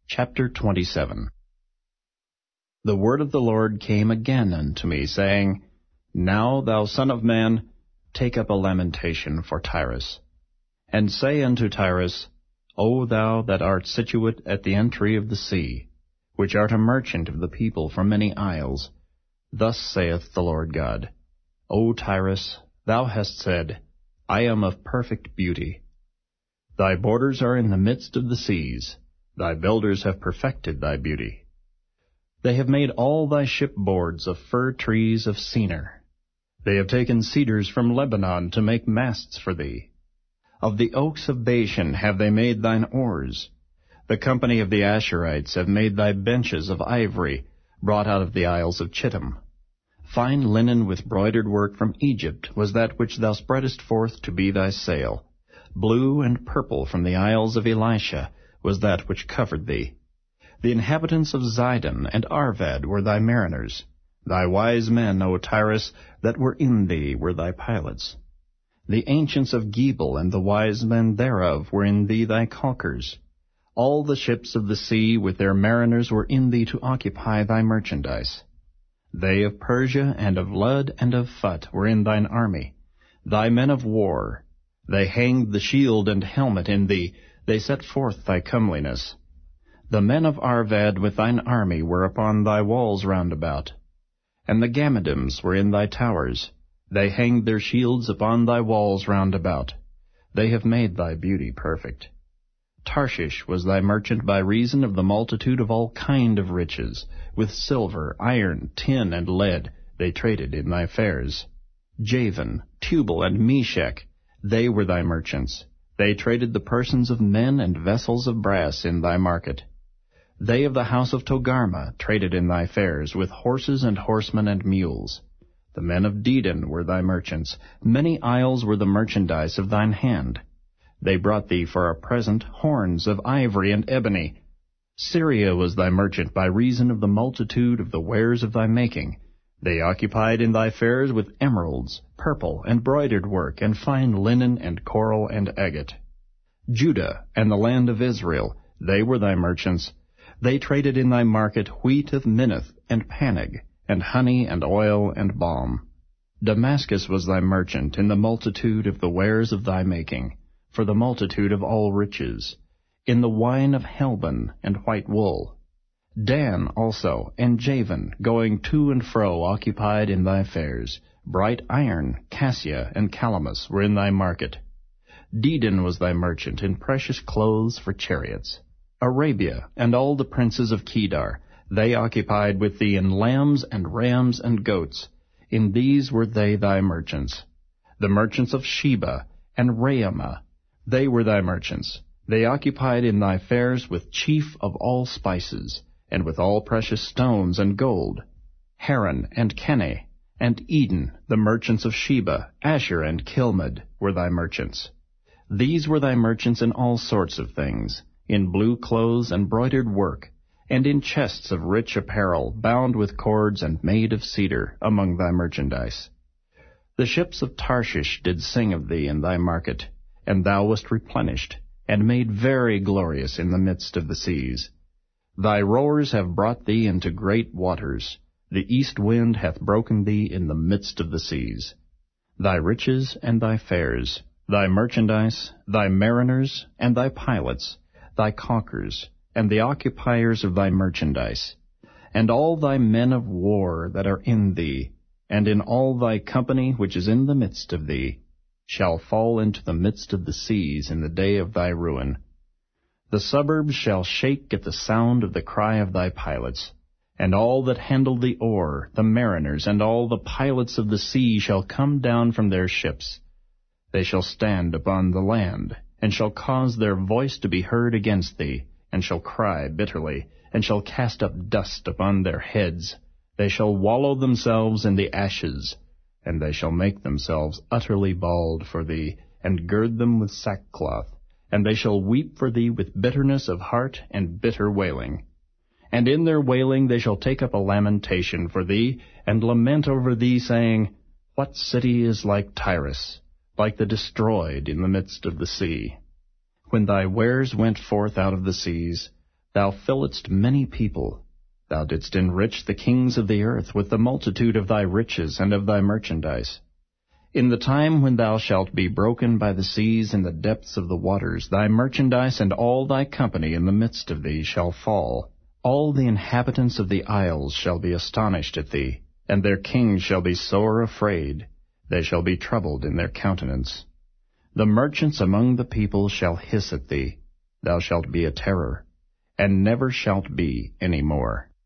Chapter 27. The word of the Lord came again unto me, saying, Now, thou son of man, take up a lamentation for Tyrus, and say unto Tyrus, O thou that art situate at the entry of the sea, which art a merchant of the people from many isles, thus saith the Lord God, O Tyrus, thou hast said, I am of perfect beauty. Thy borders are in the midst of the seas, thy builders have perfected thy beauty. They have made all thy shipboards of fir trees of Senir. They have taken cedars from Lebanon to make masts for thee. Of the oaks of Bashan have they made thine oars. The company of the Asherites have made thy benches of ivory, brought out of the isles of Chittim. Fine linen with broidered work from Egypt was that which thou spreadest forth to be thy sail. Blue and purple from the isles of Elisha was that which covered thee. The inhabitants of Zidon and Arvad were thy mariners. Thy wise men, O Tyrus, that were in thee were thy pilots. The ancients of Gebal and the wise men thereof were in thee thy caulkers. All the ships of the sea with their mariners were in thee to occupy thy merchandise. They of Persia and of Lud and of Phut were in thine army, thy men of war. They hanged the shield and helmet in thee, they set forth thy comeliness. The men of Arvad with thine army were upon thy walls round about. And the Gammadims were in thy towers. They hanged their shields upon thy walls round about. They have made thy beauty perfect. Tarshish was thy merchant by reason of the multitude of all kind of riches. With silver, iron, tin, and lead they traded in thy fairs. Javan, Tubal, and Meshech, they were thy merchants. They traded the persons of men and vessels of brass in thy market. They of the house of Togarmah traded in thy fairs, with horses and horsemen and mules. The men of Dedan were thy merchants. Many isles were the merchandise of thine hand. They brought thee for a present horns of ivory and ebony. Syria was thy merchant by reason of the multitude of the wares of thy making. They occupied in thy fairs with emeralds, purple, and broidered work, and fine linen, and coral, and agate. Judah and the land of Israel, they were thy merchants. They traded in thy market wheat of Minnith, and Panig, and honey, and oil, and balm. Damascus was thy merchant in the multitude of the wares of thy making, for the multitude of all riches, in the wine of Helbon, and white wool. Dan also, and Javan, going to and fro, occupied in thy fairs. Bright iron, cassia, and calamus were in thy market. Dedan was thy merchant in precious clothes for chariots. Arabia, and all the princes of Kedar, they occupied with thee in lambs and rams and goats. In these were they thy merchants. The merchants of Sheba and Raamah, they were thy merchants. They occupied in thy fairs with chief of all spices, and with all precious stones and gold. Haran and Kene, and Eden, the merchants of Sheba, Asher and Kilmad, were thy merchants. These were thy merchants in all sorts of things, in blue clothes and broidered work, and in chests of rich apparel, bound with cords and made of cedar, among thy merchandise. The ships of Tarshish did sing of thee in thy market, and thou wast replenished, and made very glorious in the midst of the seas. Thy rowers have brought thee into great waters. The east wind hath broken thee in the midst of the seas. Thy riches and thy fairs, thy merchandise, thy mariners, and thy pilots, thy caulkers, and the occupiers of thy merchandise, and all thy men of war that are in thee, and in all thy company which is in the midst of thee, shall fall into the midst of the seas in the day of thy ruin. The suburbs shall shake at the sound of the cry of thy pilots, and all that handle the oar, the mariners, and all the pilots of the sea shall come down from their ships. They shall stand upon the land, and shall cause their voice to be heard against thee, and shall cry bitterly, and shall cast up dust upon their heads. They shall wallow themselves in the ashes, and they shall make themselves utterly bald for thee, and gird them with sackcloth. And they shall weep for thee with bitterness of heart and bitter wailing. And in their wailing they shall take up a lamentation for thee, and lament over thee, saying, What city is like Tyrus, like the destroyed in the midst of the sea? When thy wares went forth out of the seas, Thou filledst many people. Thou didst enrich the kings of the earth with the multitude of thy riches and of thy merchandise. In the time when thou shalt be broken by the seas in the depths of the waters, thy merchandise and all thy company in the midst of thee shall fall. All the inhabitants of the isles shall be astonished at thee, and their kings shall be sore afraid. They shall be troubled in their countenance. The merchants among the people shall hiss at thee. Thou shalt be a terror, and never shalt be any more.